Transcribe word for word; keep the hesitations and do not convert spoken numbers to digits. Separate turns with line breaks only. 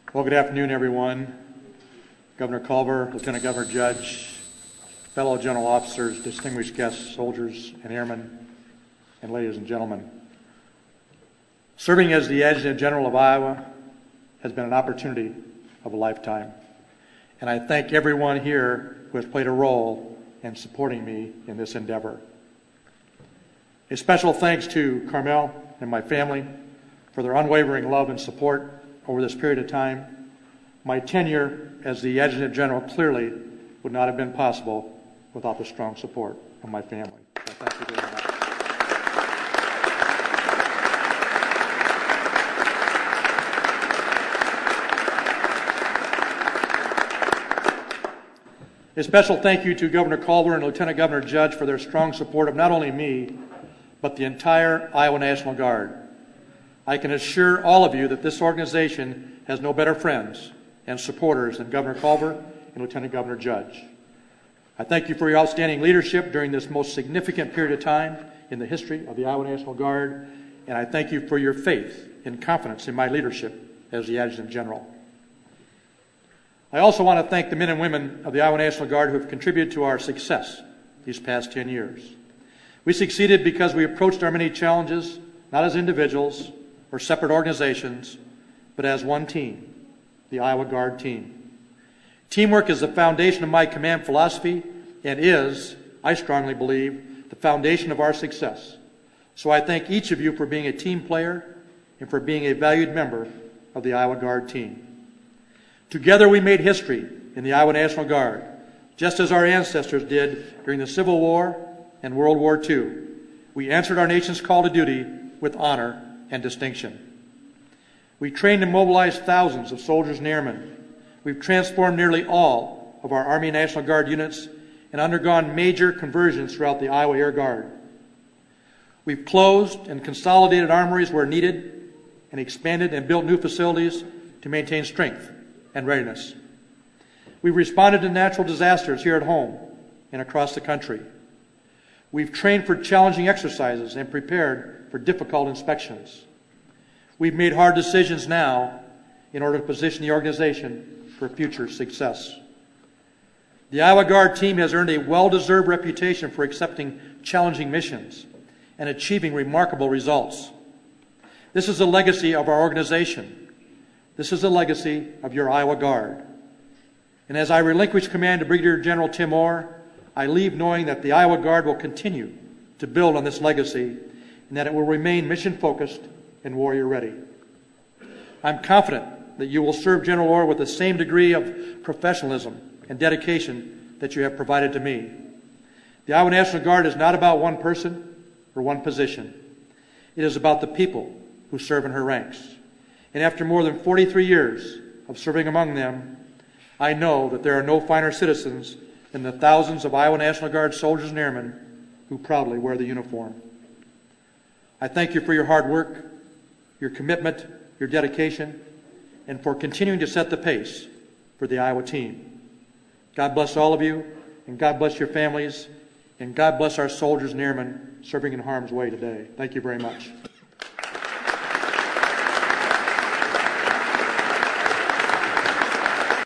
Well, good afternoon, everyone. Governor Culver, Lieutenant Governor Judge, fellow general officers, distinguished guests, soldiers and airmen, and ladies and gentlemen. Serving as the Adjutant General of Iowa has been an opportunity of a lifetime, and I thank everyone here who has played a role in supporting me in this endeavor. A special thanks to Carmel and my family for their unwavering love and support over this period of time. My tenure as the Adjutant General clearly would not have been possible without the strong support of my family. So thank you very much. A special thank you to Governor Culver and Lieutenant Governor Judge for their strong support of not only me, but the entire Iowa National Guard. I can assure all of you that this organization has no better friends and supporters than Governor Culver and Lieutenant Governor Judge. I thank you for your outstanding leadership during this most significant period of time in the history of the Iowa National Guard, and I thank you for your faith and confidence in my leadership as the Adjutant General. I also want to thank the men and women of the Iowa National Guard who have contributed to our success these past ten years. We succeeded because we approached our many challenges not as individuals or separate organizations, but as one team, the Iowa Guard team. Teamwork is the foundation of my command philosophy and is, I strongly believe, the foundation of our success. So I thank each of you for being a team player and for being a valued member of the Iowa Guard team. Together we made history in the Iowa National Guard, just as our ancestors did during the Civil War and World War Two. We answered our nation's call to duty with honor and distinction. We trained and mobilized thousands of soldiers and airmen. We've transformed nearly all of our Army National Guard units and undergone major conversions throughout the Iowa Air Guard. We've closed and consolidated armories where needed and expanded and built new facilities to maintain strength and readiness. We've responded to natural disasters here at home and across the country. We've trained for challenging exercises and prepared for difficult inspections. We've made hard decisions now in order to position the organization for future success. The Iowa Guard team has earned a well-deserved reputation for accepting challenging missions and achieving remarkable results. This is a legacy of our organization. This is a legacy of your Iowa Guard. And as I relinquish command to Brigadier General Tim Orr, I leave knowing that the Iowa Guard will continue to build on this legacy and that it will remain mission-focused and warrior-ready. I'm confident that you will serve General Orr with the same degree of professionalism and dedication that you have provided to me. The Iowa National Guard is not about one person or one position. It is about the people who serve in her ranks. And after more than forty-three years of serving among them, I know that there are no finer citizens than the thousands of Iowa National Guard soldiers and airmen who proudly wear the uniform. I thank you for your hard work, your commitment, your dedication, and for continuing to set the pace for the Iowa team. God bless all of you, and God bless your families, and God bless our soldiers and airmen serving in harm's way today. Thank you very much.